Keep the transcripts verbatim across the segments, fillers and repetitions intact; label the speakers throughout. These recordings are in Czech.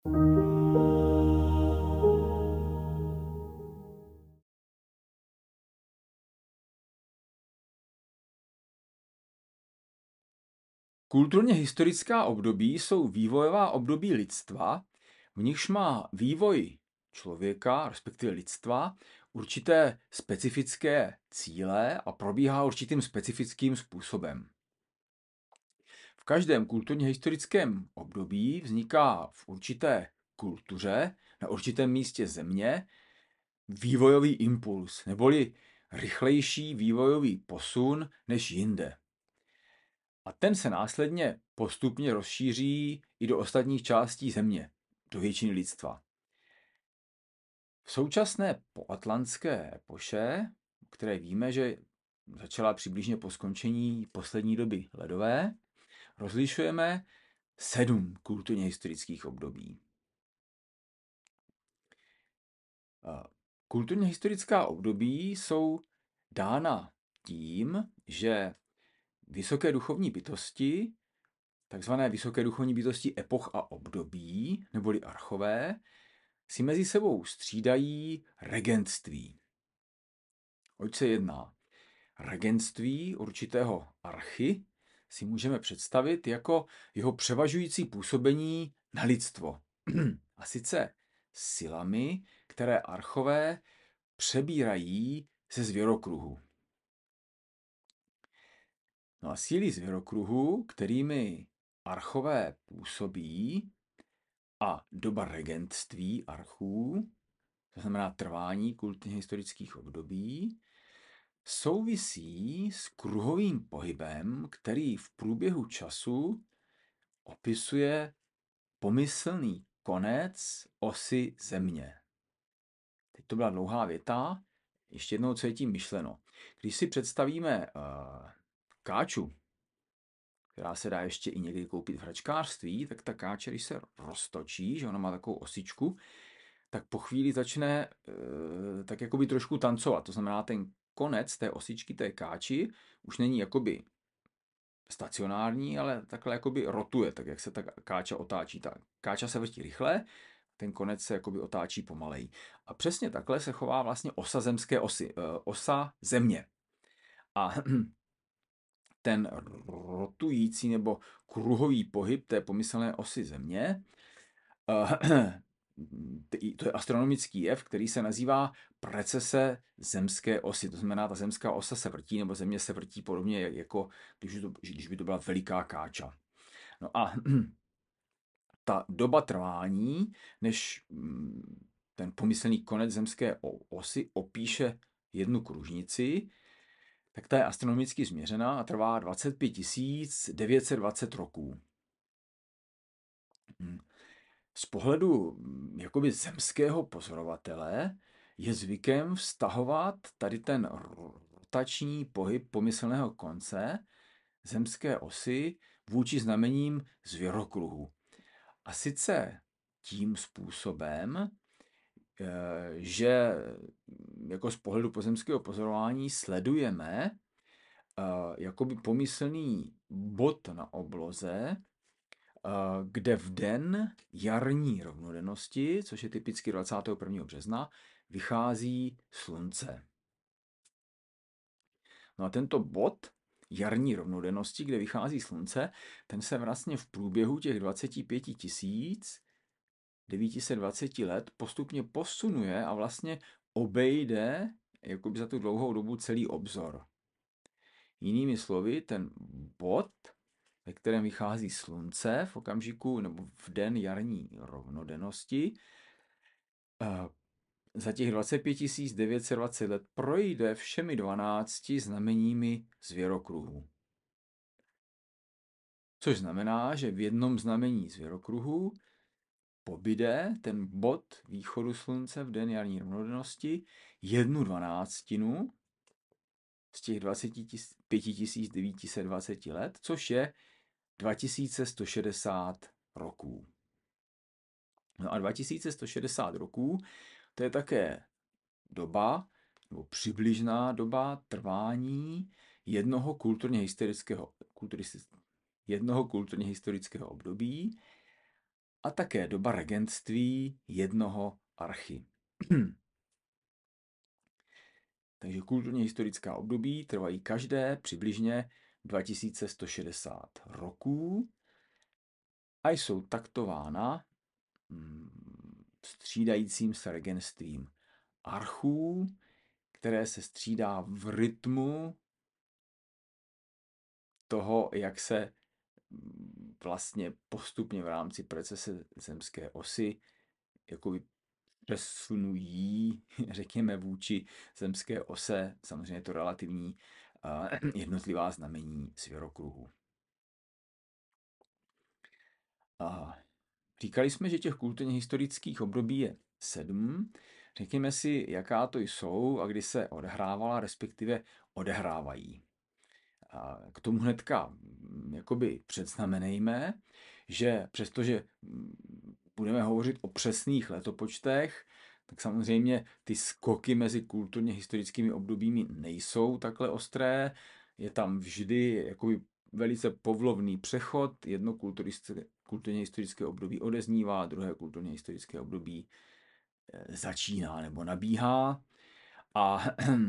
Speaker 1: Kulturně historická období jsou vývojová období lidstva, v nichž má vývoj člověka, respektive lidstva, určité specifické cíle a probíhá určitým specifickým způsobem. V každém kulturně historickém období vzniká v určité kultuře, na určitém místě země, vývojový impuls, neboli rychlejší vývojový posun než jinde. A ten se následně postupně rozšíří i do ostatních částí země, do většiny lidstva. V současné poatlantské epoše, které víme, že začala přibližně po skončení poslední doby ledové, rozlišujeme sedm kulturně historických období. Kulturně historická období jsou dána tím, že vysoké duchovní bytosti, takzvané vysoké duchovní bytosti epoch a období, neboli archové, si mezi sebou střídají regentství. Oč se jedná? Regentství určitého archy si můžeme představit jako jeho převažující působení na lidstvo. A sice silami, které archové přebírají ze zvěrokruhu. No a síly zvěrokruhu, kterými archové působí, a doba regentství archů, to znamená trvání kulturně historických období, souvisí s kruhovým pohybem, který v průběhu času opisuje pomyslný konec osy Země. Teď to byla dlouhá věta, ještě jednou, co je tím myšleno. Když si představíme uh, káču, která se dá ještě i někdy koupit v hračkářství, tak ta káče, když se roztočí, že ona má takovou osičku, tak po chvíli začne uh, tak jakoby trošku tancovat. To znamená, ten konec té osičky, té káči, už není jakoby stacionární, ale takhle jakoby rotuje, tak jak se ta káča otáčí. Ta káča se vrtí rychle, ten konec se jakoby otáčí pomalej. A přesně takhle se chová vlastně osa zemské osy, osa Země. A ten rotující nebo kruhový pohyb té pomyslné osy Země, to je astronomický jev, který se nazývá precese zemské osy. To znamená, ta zemská osa se vrtí, nebo Země se vrtí podobně, jako když, to, když by to byla veliká káča. No a ta doba trvání, než ten pomyslný konec zemské osy opíše jednu kružnici, tak ta je astronomicky změřená a trvá dvacet pět tisíc devět set dvacet roků. Z pohledu jakoby zemského pozorovatele je zvykem vztahovat tady ten rotační pohyb pomyslného konce zemské osy vůči znamením zvěrokruhu. A sice tím způsobem, že jako z pohledu pozemského pozorování sledujeme jakoby pomyslný bod na obloze, kde v den jarní rovnodennosti, což je typicky dvacátého prvního března, vychází slunce. No a tento bod jarní rovnodennosti, kde vychází slunce, ten se vlastně v průběhu těch dvacet pět tisíc devět set dvacet let postupně posunuje a vlastně obejde jakoby za tu dlouhou dobu celý obzor. Jinými slovy, ten bod, ve kterém vychází slunce v okamžiku nebo v den jarní rovnodennosti, za těch dvacet pět tisíc devět set dvacet let projde všemi dvanácti znameními zvěrokruhu. Což znamená, že v jednom znamení zvěrokruhu pobyde ten bod východu slunce v den jarní rovnodennosti jednu dvanáctinu z těch dvacet pět tisíc devět set dvacet let, což je dva tisíce sto šedesát roků. No a dva tisíce sto šedesát roků, to je také doba, nebo přibližná doba trvání jednoho kulturně historického, jednoho kulturně historického období, a také doba regentství jednoho archy. Takže kulturně historická období trvají každé přibližně dva tisíce sto šedesát roků a jsou taktována střídajícím se regentstvím archů, které se střídá v rytmu toho, jak se vlastně postupně v rámci precese zemské osy jakoby přesunují, řekněme, vůči zemské ose, samozřejmě to relativní, jednotlivá znamení svěrokruhu. A říkali jsme, že těch kulturně historických období je sedm. Řekněme si, jaká to jsou a kdy se odehrávala, respektive odehrávají. A k tomu hnedka jakoby předznamenejme, že přestože budeme hovořit o přesných letopočtech, tak samozřejmě ty skoky mezi kulturně historickými obdobími nejsou takhle ostré. Je tam vždy jakoby velice povlovný přechod. Jedno kulturně historické období odeznívá, druhé kulturně historické období začíná nebo nabíhá. A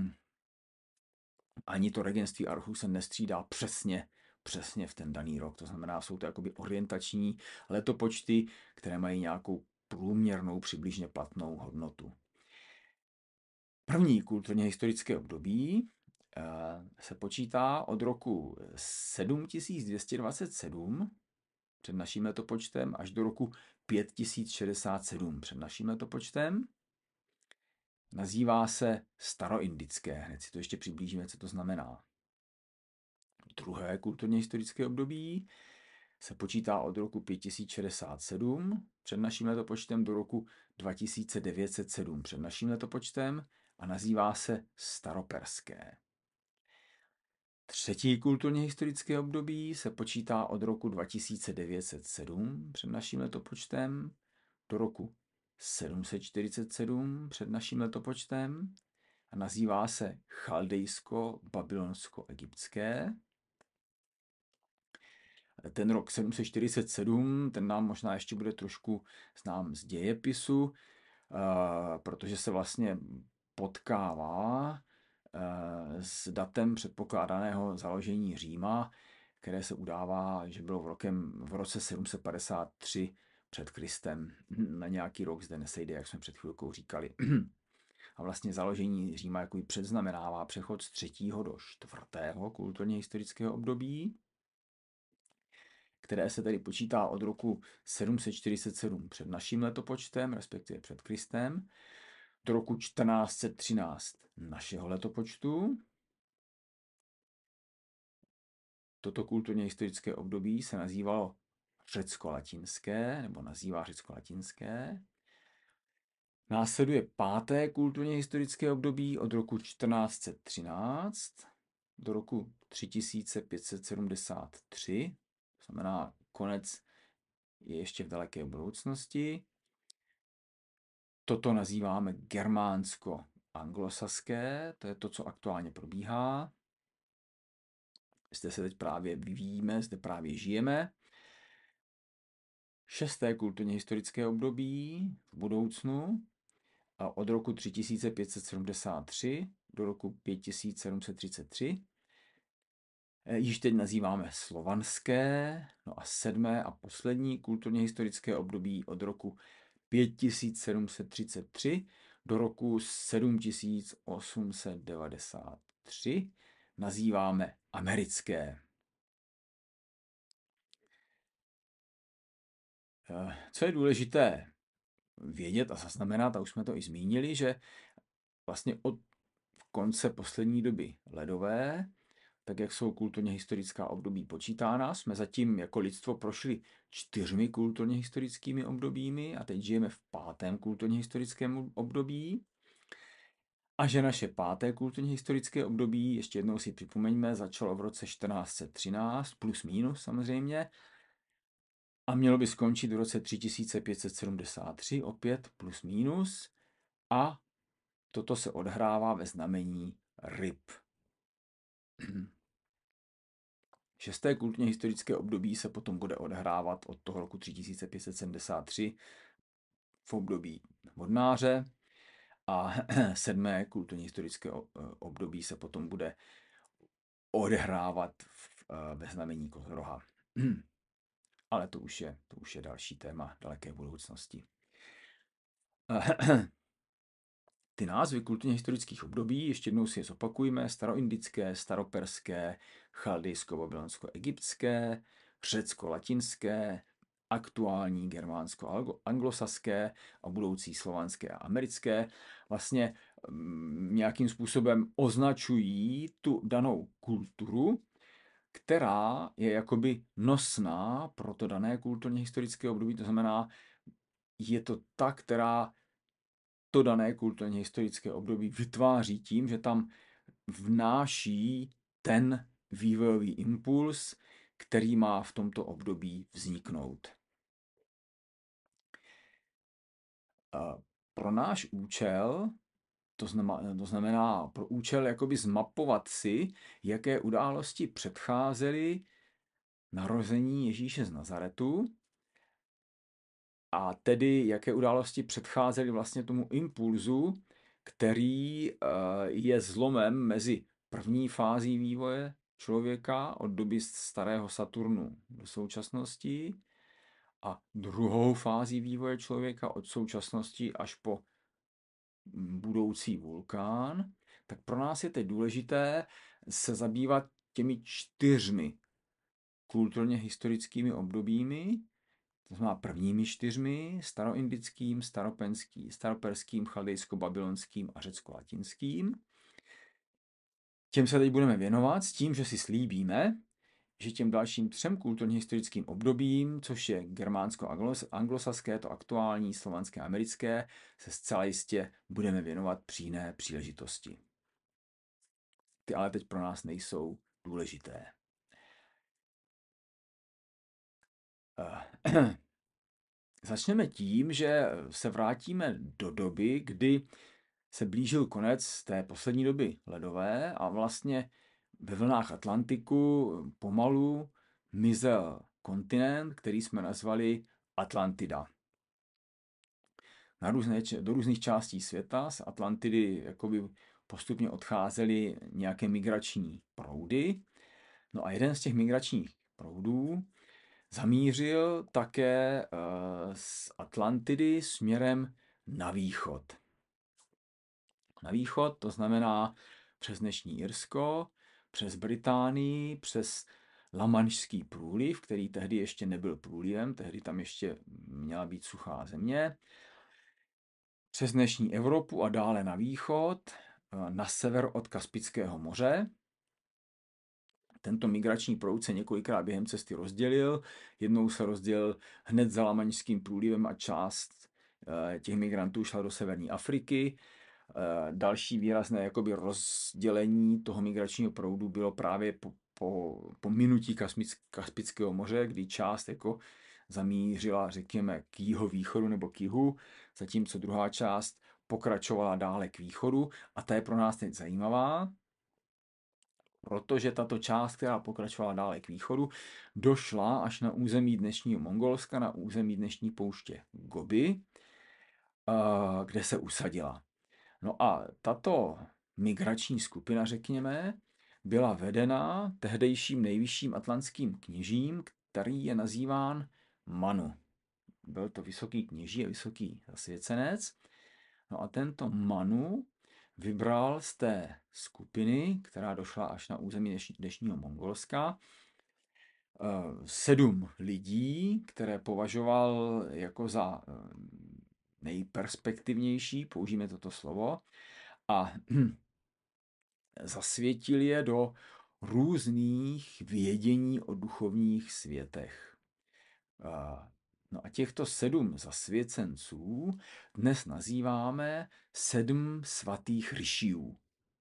Speaker 1: ani to regentství archů se nestřídá přesně, přesně v ten daný rok. To znamená, jsou to jakoby orientační letopočty, které mají nějakou průměrnou, přibližně platnou hodnotu. První kulturně historické období se počítá od roku sedm tisíc dvě stě dvacet sedm před naším letopočtem až do roku pět tisíc šedesát sedm před naším letopočtem. Nazývá se staroindické. Hned si to ještě přiblížíme, co to znamená. Druhé kulturně historické období se počítá od roku pět tisíc šedesát sedm před naším letopočtem do roku dva tisíce devět set sedm před naším letopočtem a nazývá se staroperské. Třetí kulturně historické období se počítá od roku dva tisíce devět set sedm před naším letopočtem do roku sedm set čtyřicet sedm před naším letopočtem a nazývá se chaldejsko-babylonsko-egyptské. Ten rok sedm set čtyřicet sedm, ten nám možná ještě bude trošku znám z dějepisu, protože se vlastně potkává s datem předpokládaného založení Říma, které se udává, že bylo v, rokem, v roce sedm set padesát tři před Kristem. Na nějaký rok zde nesejde, jak jsme před chvilkou říkali. A vlastně založení Říma jakoby předznamenává přechod z třetího do čtvrtého kulturně historického období, které se tedy počítá od roku sedm set čtyřicet sedm před naším letopočtem, respektive před Kristem, do roku čtrnáct set třináct našeho letopočtu. Toto kulturně historické období se nazývalo řecko-latinské, nebo nazývá řecko-latinské. Následuje páté kulturně historické období od roku čtrnáct set třináct do roku tři tisíce pět set sedmdesát tři, to znamená konec je ještě v daleké budoucnosti. Toto nazýváme germánsko-anglosaské, to je to, co aktuálně probíhá. Zde se teď právě vyvíjíme, zde právě žijeme. Šesté kulturně historické období v budoucnu a od roku tři tisíce pět set sedmdesát tři do roku pět tisíc sedm set třicet tři. Již teď nazýváme slovanské. No a sedmé a poslední kulturně historické období od roku pět tisíc sedm set třicet tři do roku sedm tisíc osm set devadesát tři nazýváme americké. Co je důležité vědět a zaznamenat, a už jsme to i zmínili, že vlastně od konce poslední doby ledové, tak jak jsou kulturně historická období počítána, jsme zatím jako lidstvo prošli čtyřmi kulturně historickými obdobími a teď žijeme v pátém kulturně historickém období. A že naše páté kulturně historické období, ještě jednou si připomeňme, začalo v roce čtrnáct set třináct, plus minus samozřejmě, a mělo by skončit v roce tři tisíce pět set sedmdesát tři, opět plus minus, a toto se odhrává ve znamení ryb. Šesté kulturně historické období se potom bude odehrávat od toho roku tři tisíce pět set sedmdesát tři v období vodnáře a sedmé kulturně historické období se potom bude odehrávat v, ve znamení kozoroha. Ale to už je, to už je další téma daleké budoucnosti. Ty názvy kulturně historických období, ještě jednou si je zopakujme, staroindické, staroperské, chaldejsko-babylonsko-egyptské, řecko-latinské, aktuální germánsko-anglosaské a budoucí slovanské a americké, vlastně nějakým způsobem označují tu danou kulturu, která je jakoby nosná pro to dané kulturně historické období, to znamená, je to ta, která to dané kulturně historické období vytváří tím, že tam vnáší ten vývojový impuls, který má v tomto období vzniknout. Pro náš účel, to znamená, to znamená pro účel jakoby zmapovat si, jaké události předcházely narození Ježíše z Nazaretu, a tedy jaké události předcházely vlastně tomu impulzu, který je zlomem mezi první fází vývoje člověka od doby starého Saturnu do současnosti a druhou fází vývoje člověka od současnosti až po budoucí vulkán, tak pro nás je teď důležité se zabývat těmi čtyřmi kulturně historickými obdobími, to znamená prvními čtyřmi, staroindickým, staropenským, staroperským, chaldejsko-babylonským a řecko-latinským. Těm se teď budeme věnovat s tím, že si slíbíme, že těm dalším třem kulturně historickým obdobím, což je germánsko-anglosaské, to aktuální, slovanské a americké, se zcela jistě budeme věnovat při jiné příležitosti. Ty ale teď pro nás nejsou důležité. Začneme tím, že se vrátíme do doby, kdy se blížil konec té poslední doby ledové a vlastně ve vlnách Atlantiku pomalu mizel kontinent, který jsme nazvali Atlantida. Na různé, do různých částí světa z Atlantidy jakoby postupně odcházely nějaké migrační proudy. No a jeden z těch migračních proudů zamířil také z Atlantidy směrem na východ. Na východ, to znamená přes dnešní Irsko, přes Británii, přes Lamanšský průliv, který tehdy ještě nebyl průlivem, tehdy tam ještě měla být suchá země, přes dnešní Evropu a dále na východ, na sever od Kaspického moře. Tento migrační proud se několikrát během cesty rozdělil. Jednou se rozdělil hned za Lamanšským průlivem a část těch migrantů šla do severní Afriky. Další výrazné jakoby rozdělení toho migračního proudu bylo právě po, po, po minutí Kaspického moře, kdy část jako zamířila, řekněme, k jihovýchodu nebo k jihu, zatímco druhá část pokračovala dále k východu. A ta je pro nás teď zajímavá, protože tato část, která pokračovala dále k východu, došla až na území dnešního Mongolska, na území dnešní pouště Gobi, kde se usadila. No a tato migrační skupina, řekněme, byla vedena tehdejším nejvyšším atlantským kněžím, který je nazýván Manu. Byl to vysoký kněží a vysoký zasvěcenec. No a tento Manu vybral z té skupiny, která došla až na území dnešního Mongolska, sedm lidí, které považoval jako za nejperspektivnější, použijeme toto slovo, a zasvětil je do různých vědění o duchovních světech. No a těchto sedm zasvěcenců dnes nazýváme sedm svatých rišiů.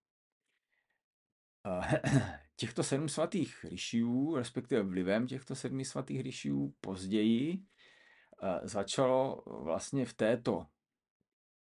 Speaker 1: Těchto sedm svatých rišiů, respektive vlivem těchto sedmi svatých rišiů, později začalo vlastně v této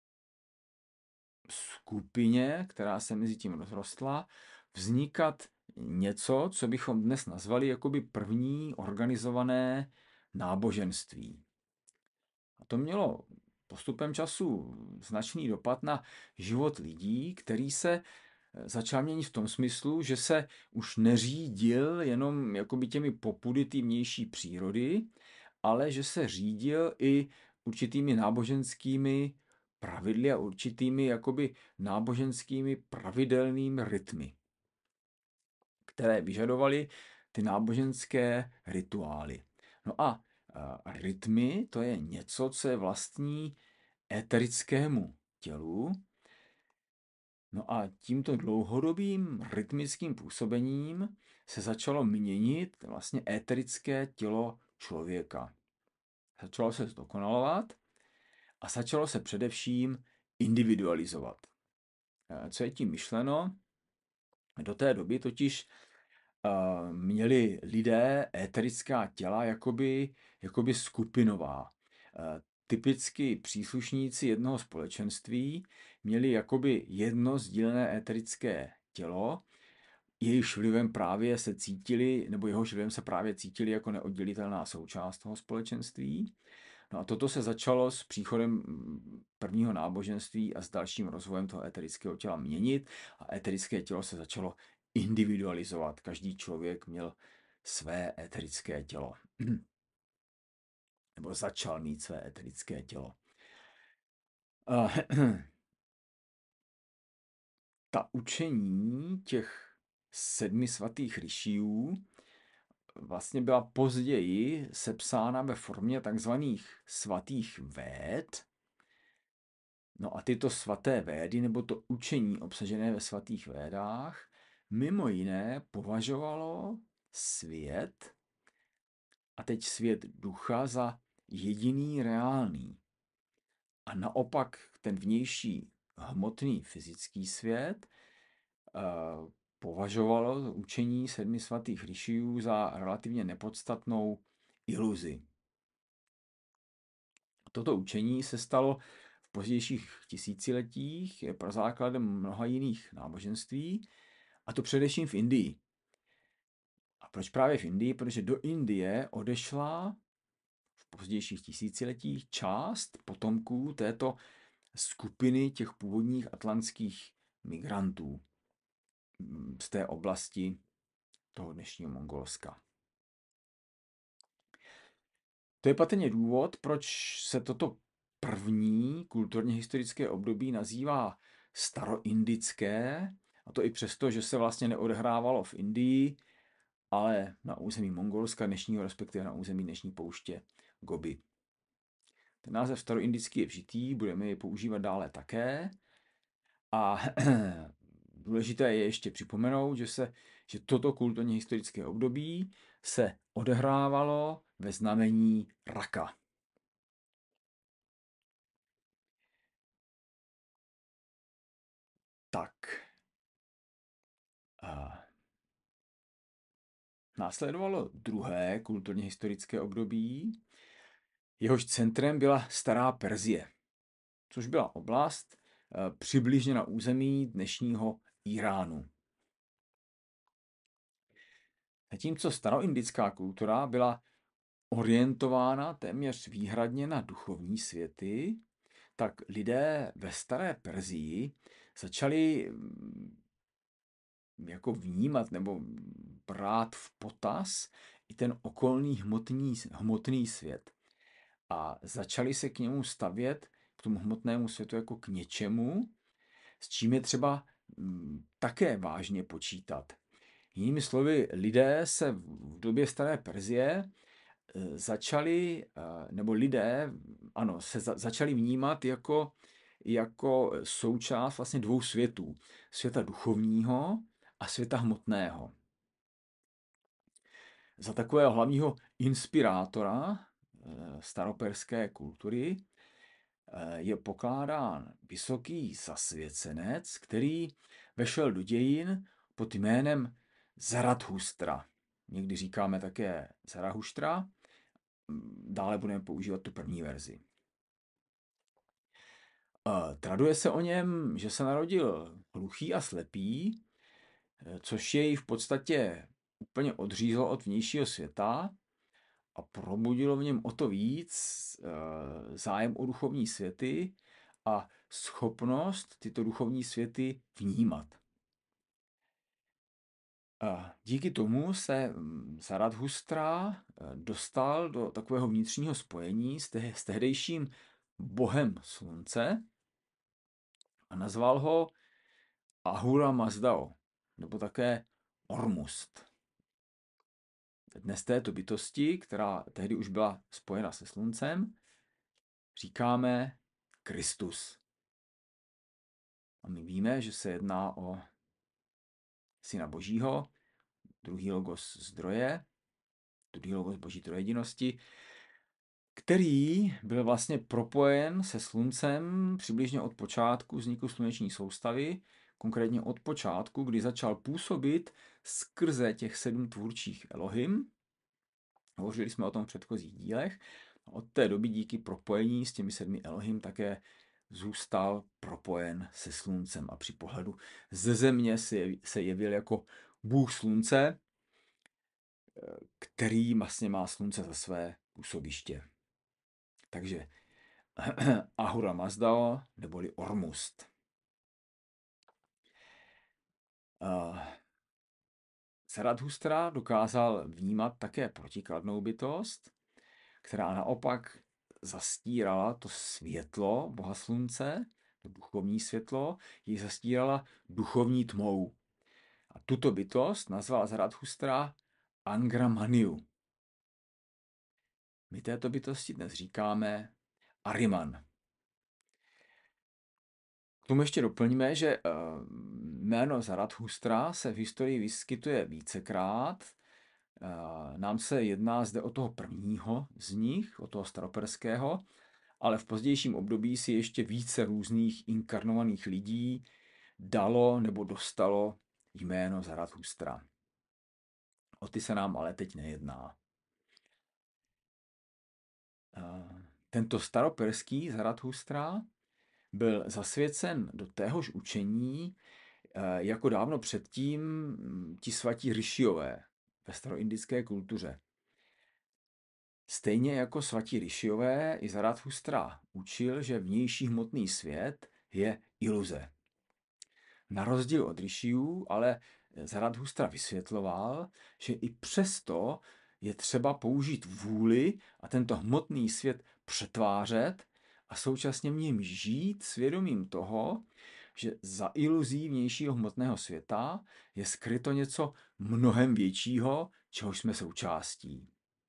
Speaker 1: skupině, která se mezi tím rozrostla, vznikat něco, co bychom dnes nazvali jakoby první organizované náboženství. A to mělo postupem času značný dopad na život lidí, který se začal měnit v tom smyslu, že se už neřídil jenom jakoby těmi popudy té vnější přírody, ale že se řídil i určitými náboženskými pravidly a určitými jakoby náboženskými pravidelnými rytmy, které vyžadovaly ty náboženské rituály. No a rytmy, to je něco, co je vlastní éterickému tělu. No a tímto dlouhodobým rytmickým působením se začalo měnit vlastně éterické tělo člověka. Začalo se zdokonalovat a začalo se především individualizovat. Co je tím myšleno? Do té doby totiž uh, měli lidé éterická těla jakoby, jakoby skupinová. Uh, typicky příslušníci jednoho společenství měli jakoby jedno sdílené éterické tělo, jejichž vlivem právě se cítili, nebo jehož vlivem se právě cítili jako neoddělitelná součást toho společenství. No a toto se začalo s příchodem prvního náboženství a s dalším rozvojem toho éterického těla měnit a éterické tělo se začalo individualizovat. Každý člověk měl své éterické tělo. Nebo začal mít své éterické tělo. Ta učení těch sedmi svatých ryšiů vlastně byla později sepsána ve formě takzvaných svatých véd. No a tyto svaté védy, nebo to učení obsažené ve svatých védách, mimo jiné považovalo svět, a teď svět ducha, za jediný reálný. A naopak ten vnější hmotný fyzický svět uh, považovalo učení sedmi svatých ryšiů za relativně nepodstatnou iluzi. Toto učení se stalo v pozdějších tisíciletích prazákladem mnoha jiných náboženství, a to především v Indii. A proč právě v Indii? Protože do Indie odešla v pozdějších tisíciletích část potomků této skupiny těch původních atlantských migrantů z té oblasti toho dnešního Mongolska. To je patrně důvod, proč se toto první kulturně historické období nazývá staroindické, a to i přesto, že se vlastně neodehrávalo v Indii, ale na území Mongolska dnešního, respektive na území dnešní pouště Gobi. Ten název staroindický je vžitý, budeme je používat dále také. A důležité je ještě připomenout, že, se, že toto kulturně historické období se odehrávalo ve znamení raka. Tak. A následovalo druhé kulturně historické období, jehož centrem byla Stará Perzie, což byla oblast přibližně na území dnešního Iránu. Zatímco staroindická kultura byla orientována téměř výhradně na duchovní světy, tak lidé ve Staré Persii začali jako vnímat nebo brát v potaz i ten okolní hmotný, hmotný svět. A začali se k němu stavět, k tomu hmotnému světu, jako k něčemu, s čím je třeba m, také vážně počítat. Jinými slovy, lidé se v době Staré Perzie začali, nebo lidé, ano, se za, začali vnímat jako, jako součást vlastně dvou světů. Světa duchovního a světa hmotného. Za takového hlavního inspirátora staroperské kultury je pokládán vysoký zasvěcenec, který vešel do dějin pod jménem Zarathustra. Někdy říkáme také Zarahuštra, dále budeme používat tu první verzi. Traduje se o něm, že se narodil hluchý a slepý, což jej v podstatě úplně odřízlo od vnějšího světa a probudilo v něm o to víc zájem o duchovní světy a schopnost tyto duchovní světy vnímat. Díky tomu se Zarathustra dostal do takového vnitřního spojení s, te- s tehdejším bohem slunce a nazval ho Ahura Mazdao, nebo také Ormuzd. Dnes této bytosti, která tehdy už byla spojena se sluncem, říkáme Kristus. A my víme, že se jedná o syna Božího, druhý logos zdroje, druhý logos Boží trojedinosti, který byl vlastně propojen se sluncem přibližně od počátku vzniku sluneční soustavy, konkrétně od počátku, kdy začal působit skrze těch sedm tvůrčích Elohim. Hovořili jsme o tom v předchozích dílech. Od té doby díky propojení s těmi sedmi Elohim také zůstal propojen se sluncem a při pohledu ze země se jevil jako Bůh slunce, který vlastně má slunce za své působiště. Takže Ahura Mazdao neboli Ormuzd. Zarathustra dokázal vnímat také protikladnou bytost, která naopak zastírala to světlo Boha slunce, to duchovní světlo, ji zastírala duchovní tmou. A tuto bytost nazval Zarathustra Angra Mainyu. My této bytosti dnes říkáme Ahriman. K tomu ještě doplníme, že jméno Zarathustra se v historii vyskytuje vícekrát. Nám se jedná zde o toho prvního z nich, o toho staroperského, ale v pozdějším období si ještě více různých inkarnovaných lidí dalo nebo dostalo jméno Zarathustra. O ty se nám ale teď nejedná. Tento staroperský Zarathustra byl zasvěcen do téhož učení jako dávno předtím ti svatí Rishiové ve staroindické kultuře. Stejně jako svatí Rishiové i Zarathustra učil, že vnější hmotný svět je iluze. Na rozdíl od Rishiů ale Zarathustra vysvětloval, že i přesto je třeba použít vůli a tento hmotný svět přetvářet a současně v něm žít svědomím toho, že za iluzí vnějšího hmotného světa je skryto něco mnohem většího, čehož jsme součástí.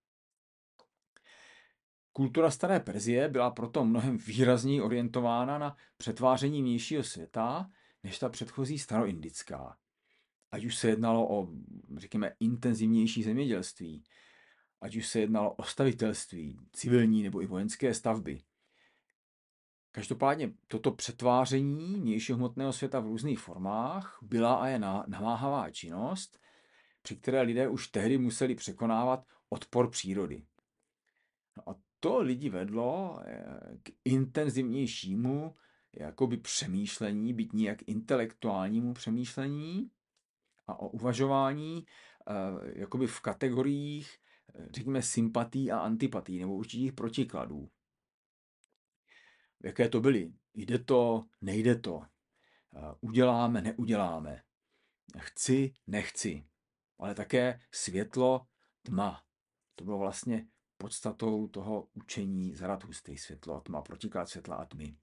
Speaker 1: Kultura staré Perzie byla proto mnohem výrazněji orientována na přetváření vnějšího světa, než ta předchozí staroindická. Ať už se jednalo o, řekněme, intenzivnější zemědělství, ať už se jednalo o stavitelství, civilní nebo i vojenské stavby. Každopádně toto přetváření vnějšího hmotného světa v různých formách byla a je namáhavá činnost, při které lidé už tehdy museli překonávat odpor přírody. No a to lidi vedlo k intenzivnějšímu jakoby přemýšlení, byť nijak intelektuálnímu přemýšlení a o uvažování jakoby v kategoriích, řekněme, sympatí a antipatí nebo určitých protikladů. Jaké to byly? Jde to, nejde to. Uděláme, neuděláme. Chci, nechci. Ale také světlo, tma. To bylo vlastně podstatou toho učení Zarathustry, světlo a tma, protiklad světla a tmy.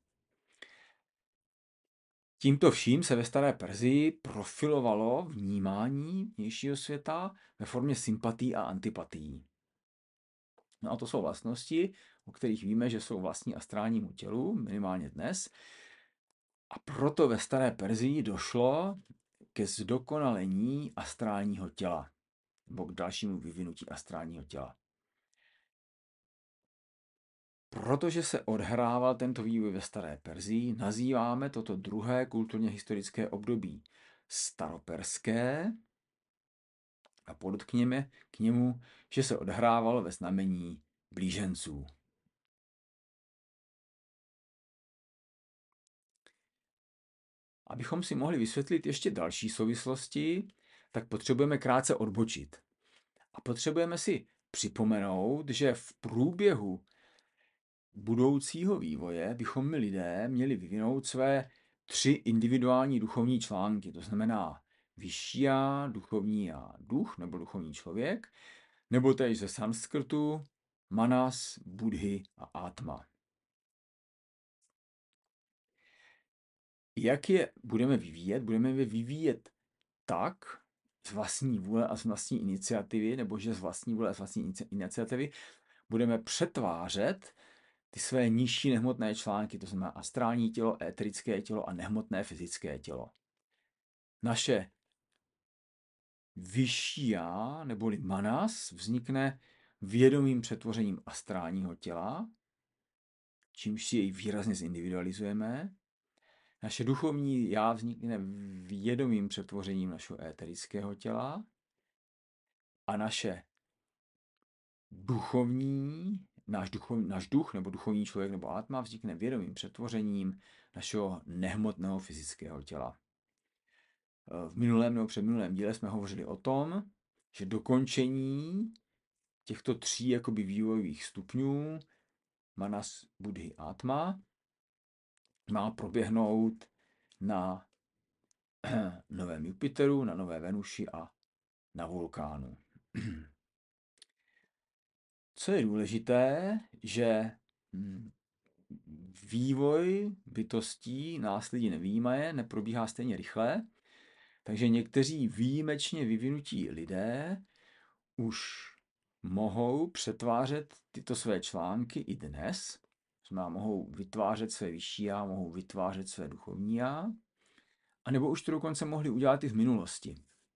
Speaker 1: Tímto vším se ve staré Persii profilovalo vnímání vnějšího světa ve formě sympatí a antipatí. No a to jsou vlastnosti, o kterých víme, že jsou vlastní astrálnímu tělu, minimálně dnes. A proto ve staré Persii došlo ke zdokonalení astrálního těla, nebo k dalšímu vyvinutí astrálního těla. Protože se odhrával tento vývoj ve staré Persii, nazýváme toto druhé kulturně historické období staroperské a podotkněme k němu, že se odhrávalo ve znamení blíženců. Abychom si mohli vysvětlit ještě další souvislosti tak potřebujeme krátce odbočit. A potřebujeme si připomenout, že v průběhu budoucího vývoje bychom my lidé měli vyvinout své tři individuální duchovní články. To znamená vyšší já, duchovní já, duch nebo duchovní člověk, nebo též ze sanskrtu manas, buddhy a atma. Jak je budeme vyvíjet? Budeme je vyvíjet tak, z vlastní vůle a z vlastní iniciativy, nebo že z vlastní vůle a z vlastní iniciativy budeme přetvářet ty své nižší nehmotné články, to znamená astrální tělo, éterické tělo a nehmotné fyzické tělo. Naše vyšší já, neboli manas, vznikne vědomým přetvořením astrálního těla, čímž si jej výrazně zindividualizujeme. Naše duchovní já vznikne vědomým přetvořením našeho éterického těla a naše duchovní, náš, duchov, náš duch nebo duchovní člověk nebo atma vznikne vědomým přetvořením našeho nehmotného fyzického těla. V minulém nebo předminulém díle jsme hovořili o tom, že dokončení těchto tří jakoby vývojových stupňů manas, buddhy, atma má proběhnout na novém Jupiteru, na nové Venuši a na vulkánu. Co je důležité, že vývoj bytostí následně nevyjímaje, neprobíhá stejně rychle, takže někteří výjimečně vyvinutí lidé už mohou přetvářet tyto své články i dnes, znamená, mohou vytvářet své vyšší já, mohou vytvářet své duchovní já, anebo už to dokonce mohli udělat i v minulosti.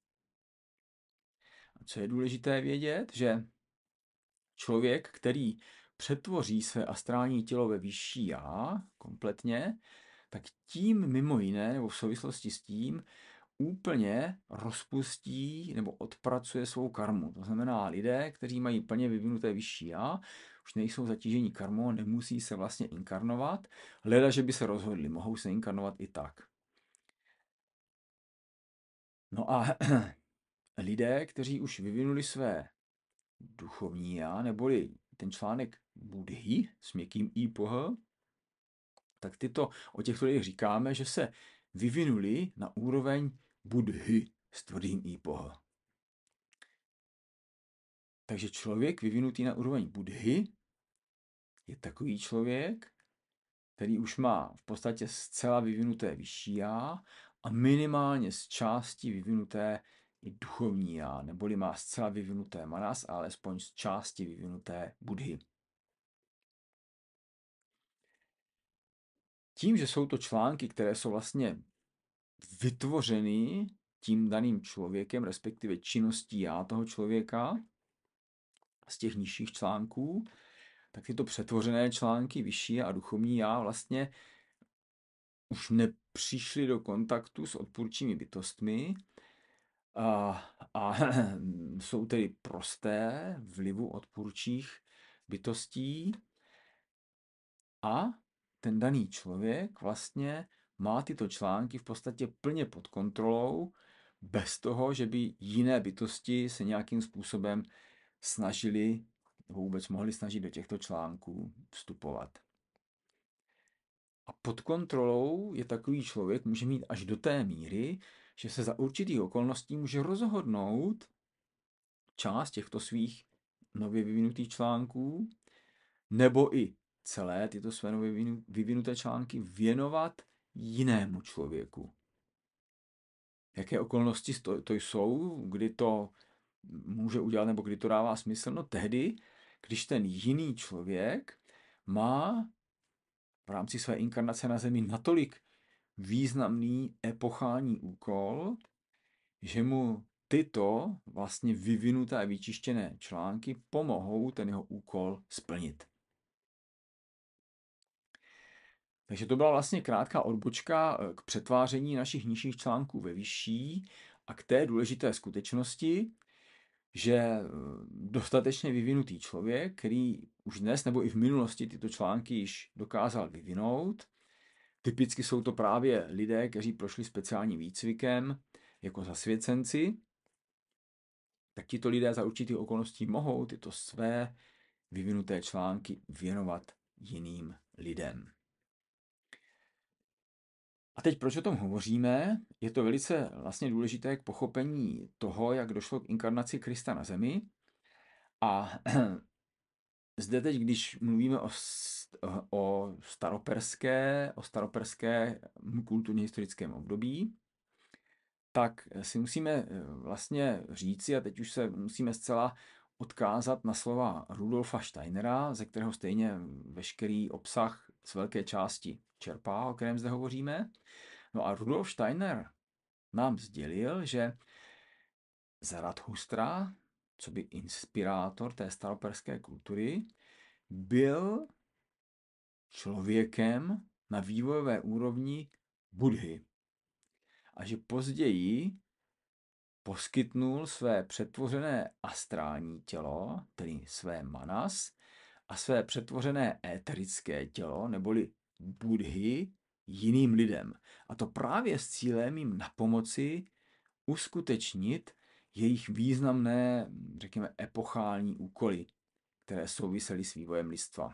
Speaker 1: A co je důležité vědět, že člověk, který přetvoří své astrální tělo ve vyšší já kompletně, tak tím mimo jiné, nebo v souvislosti s tím, úplně rozpustí nebo odpracuje svou karmu. To znamená, lidé, kteří mají plně vyvinuté vyšší já, už nejsou zatížení karmou, nemusí se vlastně inkarnovat, hleda, že by se rozhodli, mohou se inkarnovat i tak. No a lidé, kteří už vyvinuli své duchovní já, neboli ten článek buddhy s měkkým i poh, tak tyto, o těchto lidech říkáme, že se vyvinuli na úroveň buddhy s tvrdým i poh. Takže člověk vyvinutý na úroveň buddhy je takový člověk, který už má v podstatě zcela vyvinuté vyšší já a minimálně z části vyvinuté i duchovní já, neboli má zcela vyvinuté manas, ale alespoň z části vyvinuté buddhy. Tím, že jsou to články, které jsou vlastně vytvořeny tím daným člověkem, respektive činností já toho člověka, z těch nižších článků, tak tyto přetvořené články, vyšší a duchovní já, vlastně už nepřišly do kontaktu s odpůrčími bytostmi a, a jsou tedy prosté vlivu odpůrčích bytostí a ten daný člověk vlastně má tyto články v podstatě plně pod kontrolou, bez toho, že by jiné bytosti se nějakým způsobem snažili nebo vůbec mohli snažit do těchto článků vstupovat. A pod kontrolou je takový člověk, může mít až do té míry, že se za určitých okolností může rozhodnout část těchto svých nově vyvinutých článků, nebo i celé tyto své nově vyvinuté články věnovat jinému člověku. Jaké okolnosti to, to jsou, kdy to může udělat, nebo kdy to dává smysl? No tehdy, když ten jiný člověk má v rámci své inkarnace na Zemi natolik významný epochální úkol, že mu tyto vlastně vyvinuté a vyčištěné články pomohou ten jeho úkol splnit. Takže to byla vlastně krátká odbočka k přetváření našich nižších článků ve vyšší a k té důležité skutečnosti, že dostatečně vyvinutý člověk, který už dnes nebo i v minulosti tyto články již dokázal vyvinout, typicky jsou to právě lidé, kteří prošli speciálním výcvikem jako zasvěcenci, tak tito lidé za určitých okolností mohou tyto své vyvinuté články věnovat jiným lidem. A teď proč o tom hovoříme? Je to velice vlastně důležité k pochopení toho, jak došlo k inkarnaci Krista na zemi. A zde teď, když mluvíme o, o staroperské, o staroperské kulturně historickém období, tak si musíme vlastně říci, a teď už se musíme zcela odkázat na slova Rudolfa Steinera, ze kterého stejně veškerý obsah z velké části čerpá, o kterém zde hovoříme. No a Rudolf Steiner nám sdělil, že Zarathustra, co by inspirátor té staroperské kultury, byl člověkem na vývojové úrovni Buddhy. A že později poskytnul své přetvořené astrální tělo, tedy své manas, a své přetvořené éterické tělo, neboli Buddhy, jiným lidem. A to právě s cílem jim napomoci uskutečnit jejich významné, řekněme, epochální úkoly, které souvisely s vývojem lidstva.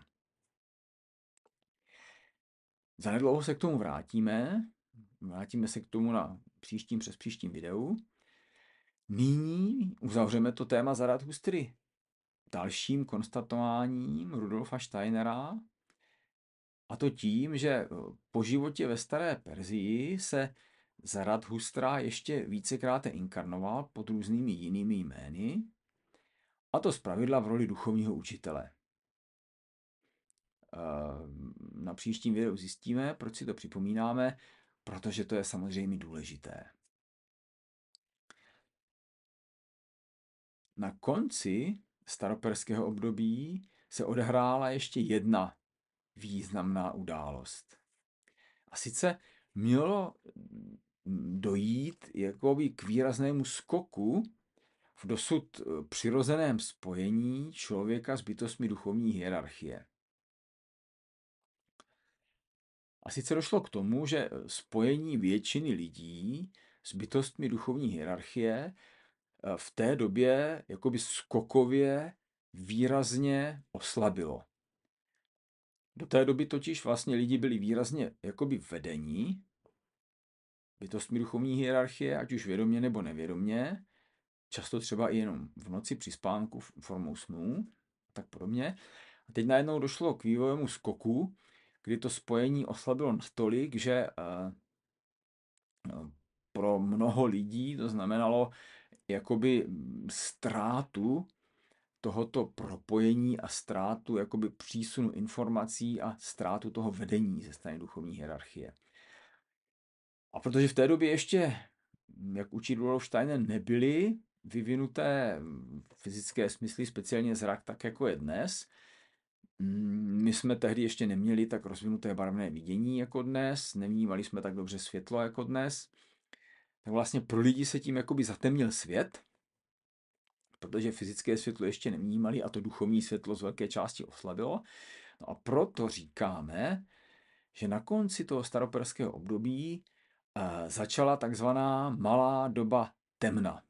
Speaker 1: Zanedlouho se k tomu vrátíme, vrátíme se k tomu na příštím přes příštím videu. Nyní uzavřeme to téma Zarathustry dalším konstatováním Rudolfa Steinera, a to tím, že po životě ve staré Persii se Zarathustra ještě vícekrát inkarnoval pod různými jinými jmény, a to zpravidla v roli duchovního učitele. Na příštím videu zjistíme, proč si to připomínáme, protože to je samozřejmě důležité. Na konci staroperského období se odehrála ještě jedna významná událost. A sice mělo dojít jakoby k výraznému skoku v dosud přirozeném spojení člověka s bytostmi duchovní hierarchie. A sice došlo k tomu, že spojení většiny lidí s bytostmi duchovní hierarchie v té době jakoby skokově výrazně oslabilo. Do té doby totiž vlastně lidi byli výrazně jakoby vedení bytostmi duchovní hierarchie, ať už vědomě nebo nevědomě, často třeba i jenom v noci při spánku formou snů a tak podobně. A teď najednou došlo k vývojovému skoku, kdy to spojení oslabilo natolik, že pro mnoho lidí to znamenalo jakoby ztrátu tohoto propojení a ztrátu jakoby přísunu informací a ztrátu toho vedení ze strany duchovní hierarchie. A protože v té době ještě, jak učí Rudolf Steiner, nebyly vyvinuté fyzické smysly, speciálně zrak, tak jako je dnes, my jsme tehdy ještě neměli tak rozvinuté barevné vidění jako dnes, nevnímali jsme tak dobře světlo jako dnes, tak vlastně pro lidi se tím jakoby zatemnil svět, protože fyzické světlo ještě nevnímali a to duchovní světlo z velké části oslabilo. No a proto říkáme, že na konci toho staroperského období eh, začala takzvaná malá doba temna.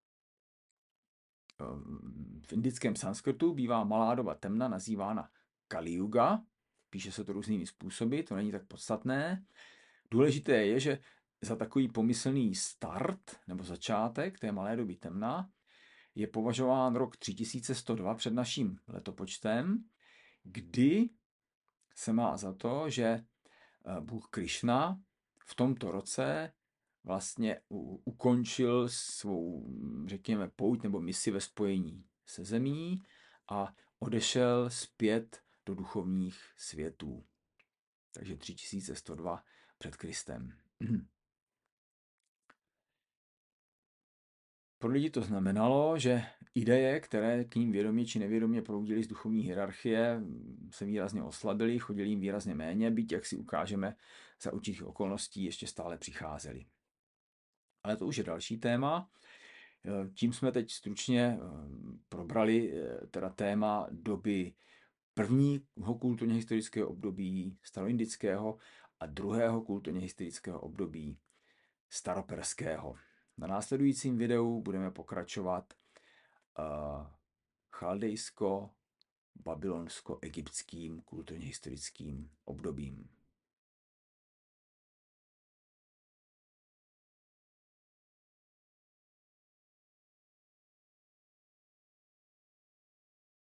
Speaker 1: V indickém sanskrtu bývá malá doba temna nazývána Kali Yuga, píše se to různými způsoby, to není tak podstatné. Důležité je, že za takový pomyslný start nebo začátek té malé doby temna je považován rok tři tisíce sto dva před naším letopočtem, kdy se má za to, že Bůh Krišna v tomto roce vlastně ukončil svou, řekněme, pouť nebo misi ve spojení se zemí a odešel zpět do duchovních světů. Takže tři tisíce sto dva před Kristem. Pro lidi to znamenalo, že ideje, které k ním vědomě či nevědomě proudily z duchovní hierarchie, se výrazně oslabily, chodili jim výrazně méně, byť, jak si ukážeme, za určitých okolností ještě stále přicházely. Ale to už je další téma. Tím jsme teď stručně probrali teda téma doby prvního kulturně historického období staroindického a druhého kulturně historického období staroperského. Na následujícím videu budeme pokračovat chaldejsko-babylonsko-egyptským kulturně historickým obdobím.